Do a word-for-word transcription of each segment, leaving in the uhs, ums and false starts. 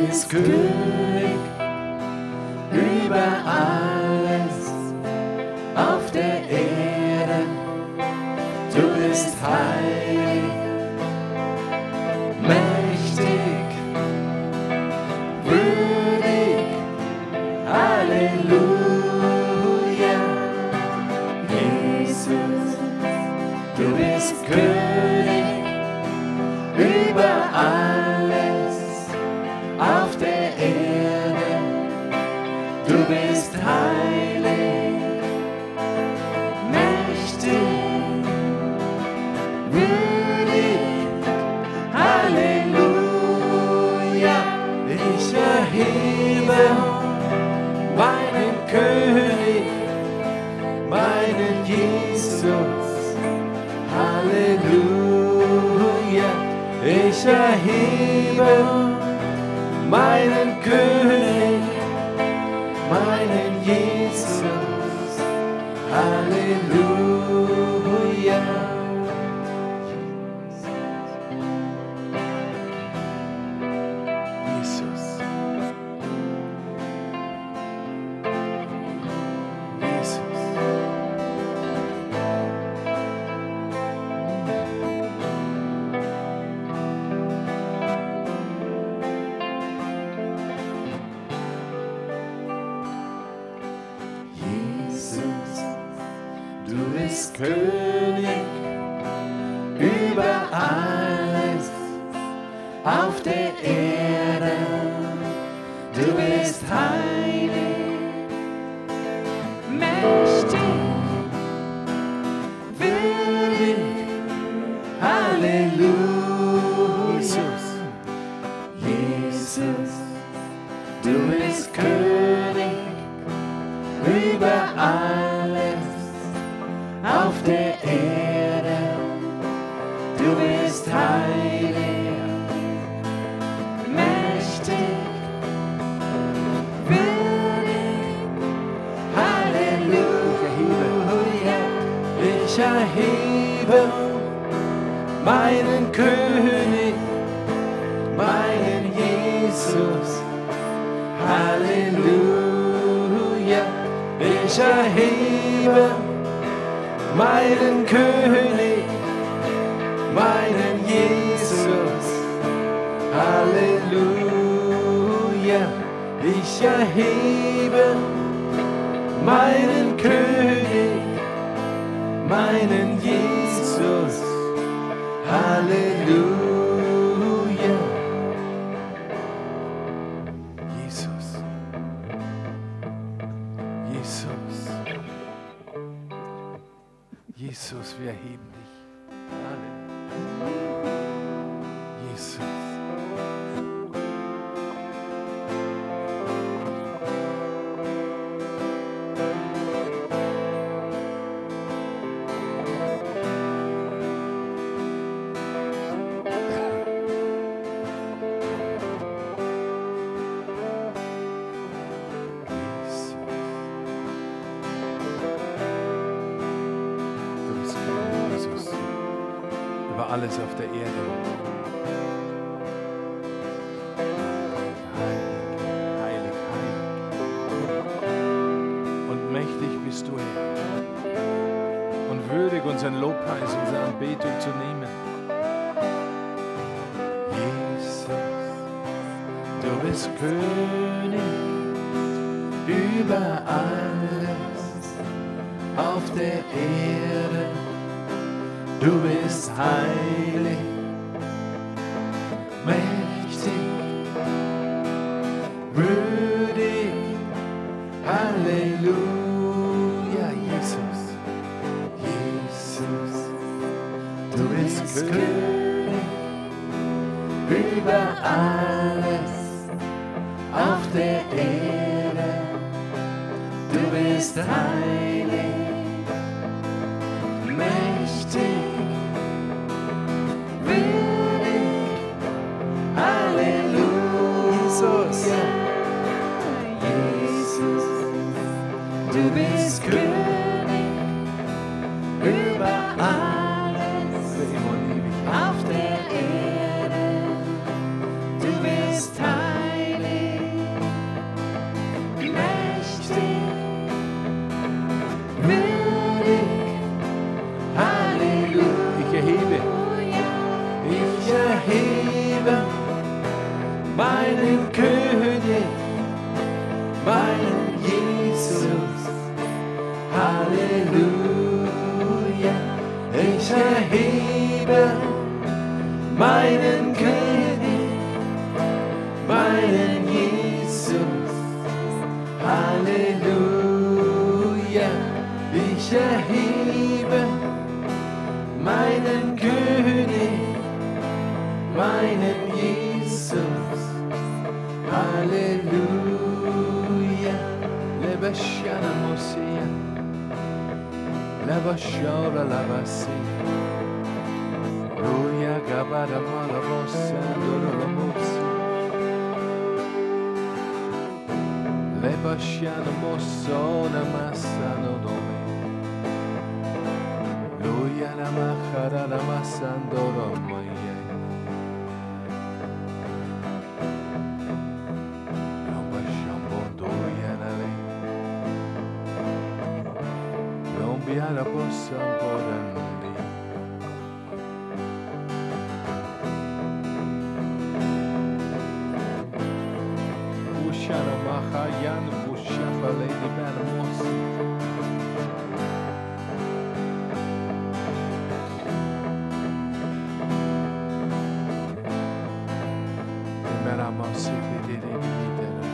bist König über alles auf der Erde. Du bist heilig, mächtig, würdig. Halleluja, Jesus, du bist König über alles auf der Erde. Du bist heilig, mächtig, würdig. Halleluja, ich erhebe meinen König, meinen Jesus. Halleluja, ich erhebe meinen König, meinen Jesus. Halleluja. Jesus. Jesus. Du bist König über alles auf der Erde. Du bist heilig, mächtig, würdig. Halleluja, Jesus, du bist König über alles auf der Erde. Du bist heilig, mächtig, würdig. Halleluja, ich erhebe meinen König, meinen Jesus. Halleluja, ich erhebe meinen König, meinen Jesus. Halleluja, ich erhebe meinen König, meinen Jesus. Halleluja. Jesus. Jesus. Jesus, wir erheben dich. Halleluja. Jesus. Alles auf der Erde. Heilig, heilig, heilig. Und mächtig bist du, Herr. Und würdig unseren Lobpreis, unsere Anbetung zu nehmen. Jesus, du bist König über alles auf der Erde. Du bist heilig, mächtig, würdig. Halleluja, Jesus. Jesus, du bist König über alles auf der Erde. Du bist heilig, mächtig. Du bist König über alles auf der Erde. Du bist heilig. meinen König, meinen Jesus. Halleluja, ich erhebe meinen König, meinen Jesus. Halleluja, ich erhebe meinen König, meinen Jesus. Halleluja, lebashana mosia, lebashora labasi, Ruya gabada malabosa, dorolomosi, lebashana mosona masano nome, Ruya la machara la masandoro moye. La possa porandi Ushana mahayan ushafa lady bermos Meramos ibidiri bidera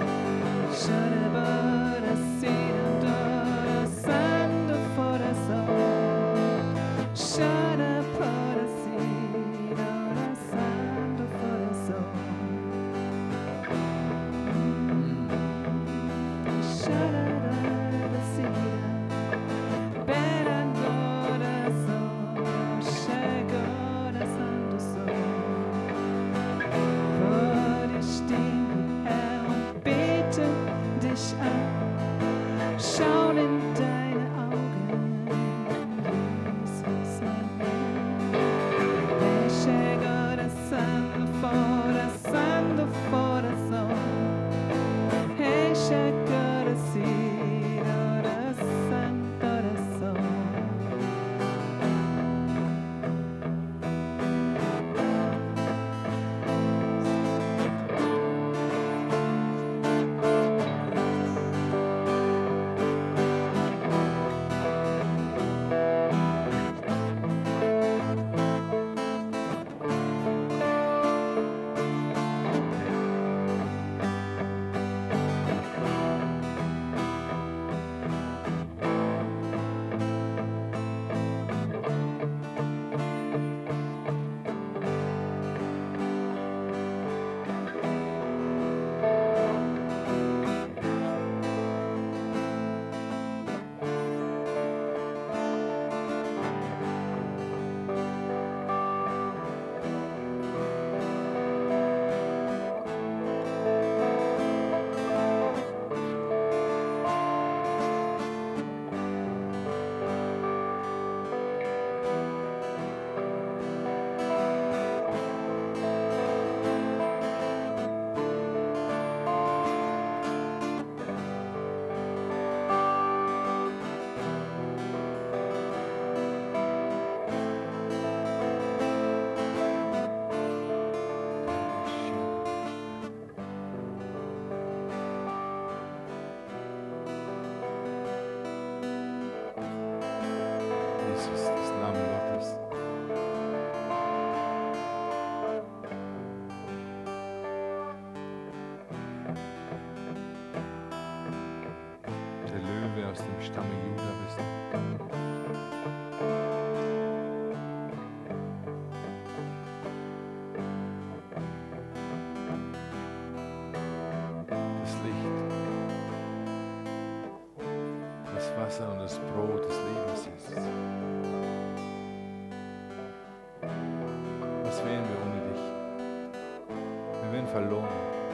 Shut up, but I see the door, sand for us all. Jesus, das Lamm Gottes. Der Löwe aus dem Stamme Juda bist du. Das Licht, das Wasser und das Brot des Lebens, Jesus. Was wären wir ohne dich? Wir wären verloren.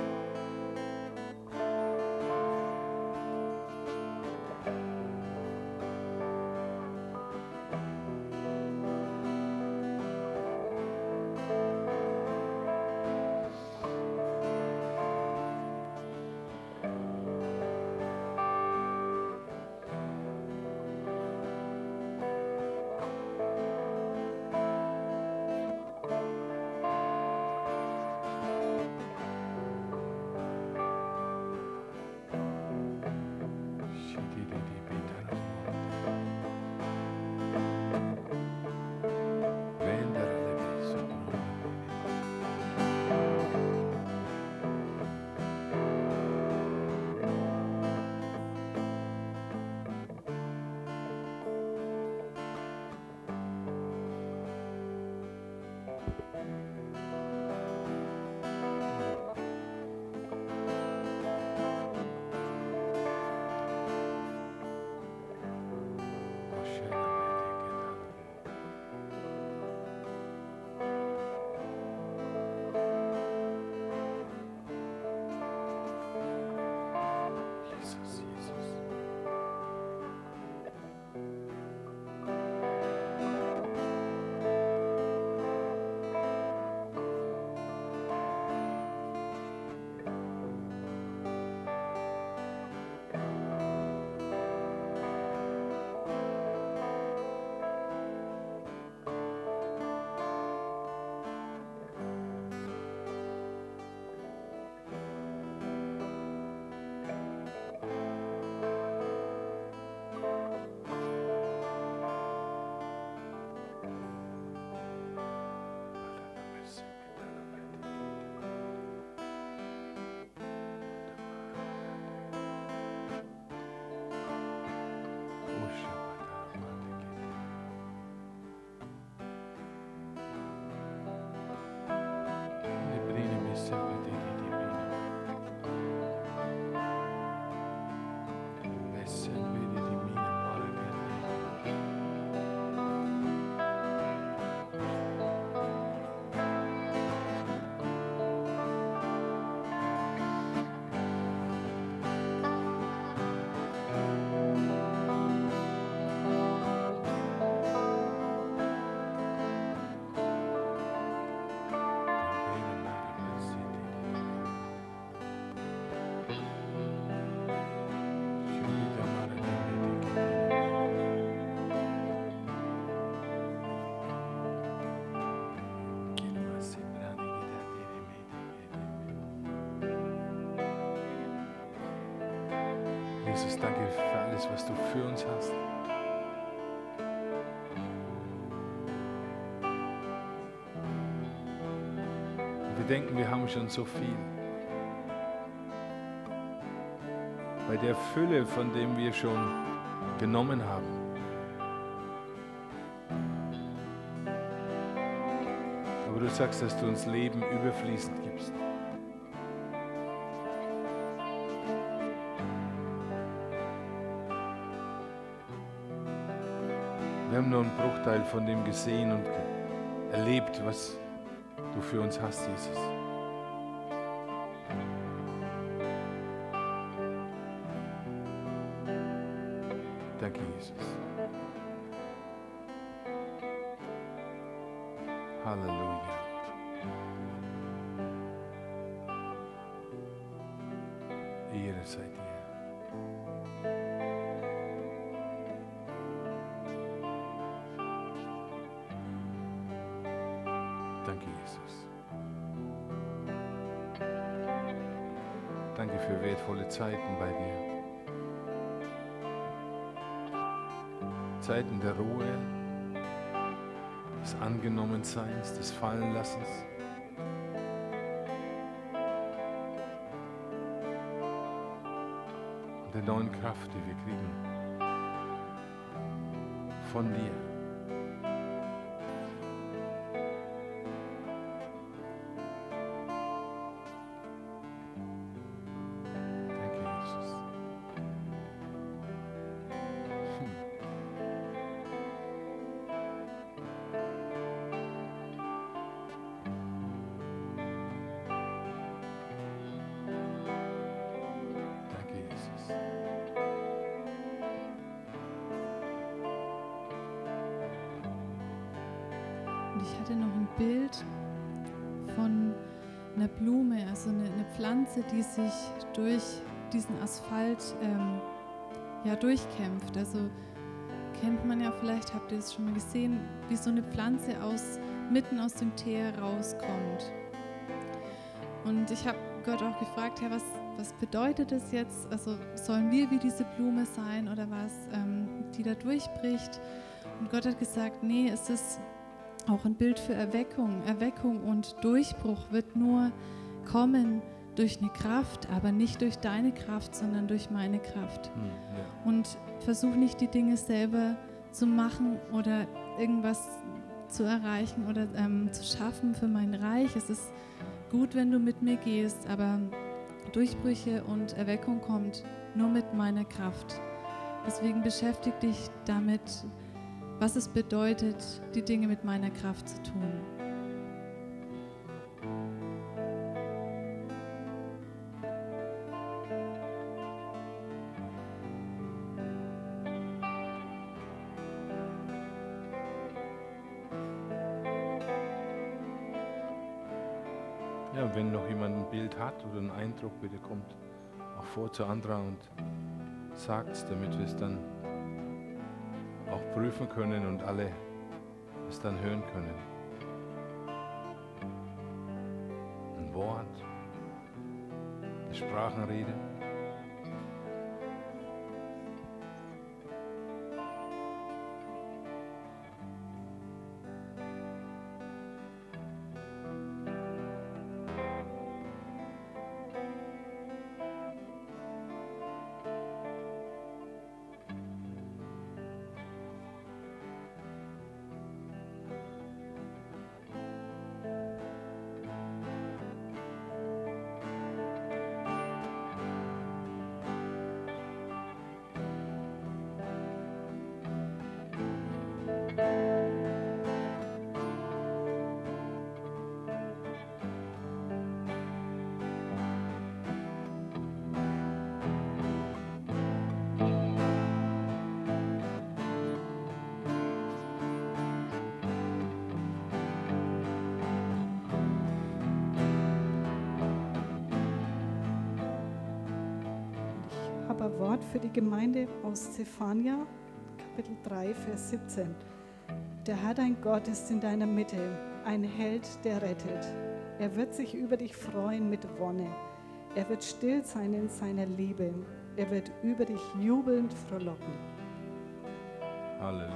Jesus, danke für alles, was du für uns hast. Und wir denken, wir haben schon so viel. Bei der Fülle, von dem wir schon genommen haben. Aber du sagst, dass du uns Leben überfließend gibst. Wir haben nur einen Bruchteil von dem gesehen und erlebt, was du für uns hast, Jesus. Danke, Jesus. Halleluja. Ehre sei dir. Danke, Jesus. Danke für wertvolle Zeiten bei dir. Zeiten der Ruhe, Angenommenseins, des Fallenlassens. Und der neuen Kraft, die wir kriegen. Von dir. Ich hatte noch ein Bild von einer Blume, also eine, eine Pflanze, die sich durch diesen Asphalt ähm, ja, durchkämpft. Also kennt man ja vielleicht, habt ihr es schon mal gesehen, wie so eine Pflanze aus, mitten aus dem Teer rauskommt. Und ich habe Gott auch gefragt, Herr, was, was bedeutet das jetzt? Also sollen wir wie diese Blume sein oder was, ähm, die da durchbricht? Und Gott hat gesagt, nee, es ist auch ein Bild für Erweckung. Erweckung und Durchbruch wird nur kommen durch eine Kraft, aber nicht durch deine Kraft, sondern durch meine Kraft. Hm, ja. Und versuch nicht die Dinge selber zu machen oder irgendwas zu erreichen oder ähm, zu schaffen für mein Reich. Es ist gut, wenn du mit mir gehst, aber Durchbrüche und Erweckung kommt nur mit meiner Kraft. Deswegen beschäftige dich damit, was es bedeutet, die Dinge mit meiner Kraft zu tun. Ja, wenn noch jemand ein Bild hat oder einen Eindruck, bitte kommt auch vor zu Andra und sagt es, damit wir es dann auch prüfen können und alle es dann hören können. Ein Wort, eine Sprachenrede. Ein Wort für die Gemeinde aus Zephania, Kapitel drei, Vers siebzehn. Der Herr dein Gott ist in deiner Mitte, ein Held, der rettet. Er wird sich über dich freuen mit Wonne. Er wird still sein in seiner Liebe. Er wird über dich jubelnd frohlocken. Halleluja.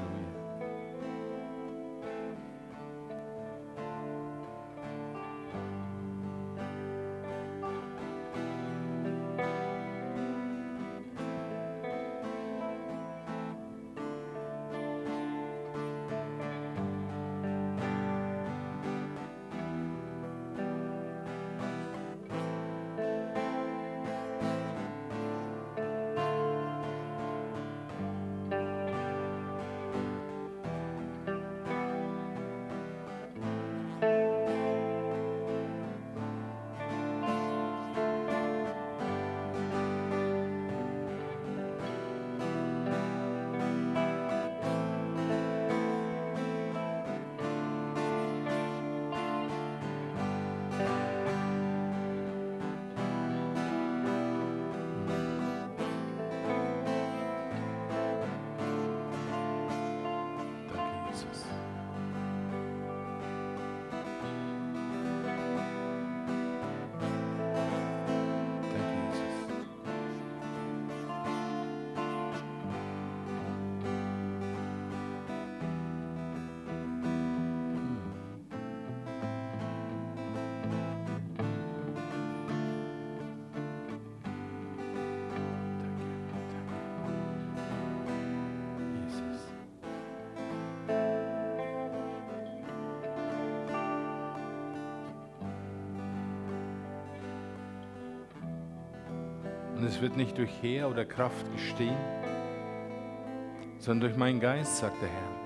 Und es wird nicht durch Heer oder Kraft geschehen, sondern durch meinen Geist, sagt der Herr.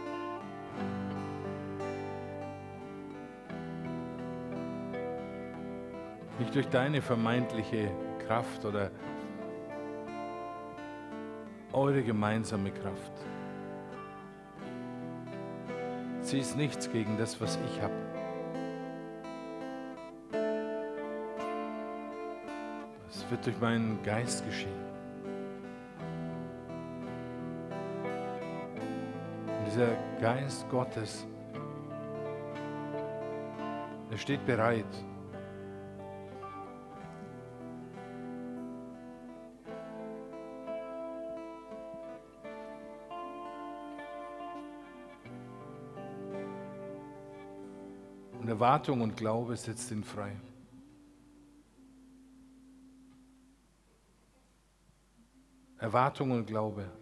Nicht durch deine vermeintliche Kraft oder eure gemeinsame Kraft. Sie ist nichts gegen das, was ich habe. Das wird durch meinen Geist geschehen. Und dieser Geist Gottes, er steht bereit. Und Erwartung und Glaube setzt ihn frei. Erwartung und Glaube.